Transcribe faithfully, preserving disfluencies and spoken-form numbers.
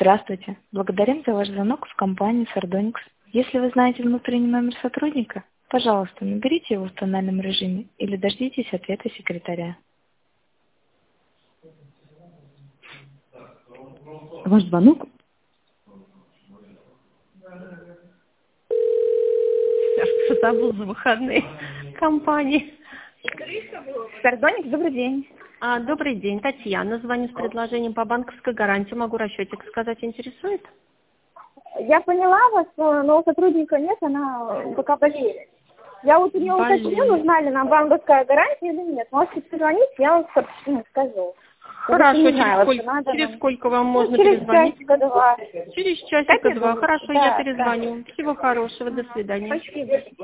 Здравствуйте. Благодарим за ваш звонок в компанию Sardonyx. Если вы знаете внутренний номер сотрудника, пожалуйста, наберите его в тональном режиме или дождитесь ответа секретаря. Ваш звонок. Что забыл за выходные компании. Sardonyx, добрый день. А, добрый день, Татьяна. Звоню с предложением по банковской гарантии. Могу расчетик сказать, интересует? Я поняла вас, но у сотрудника нет, она пока болеет. Я вот у нее уточнила, нужна ли нам банковская гарантия или нет. Можете позвонить, я вам ну, скажу. Хорошо, через, знаю, сколько, надо через нам... сколько вам ну, можно через перезвонить? часика-два. Через часика-два. Хорошо, да, я перезвоню. да. Всего хорошего, до свидания. Спасибо.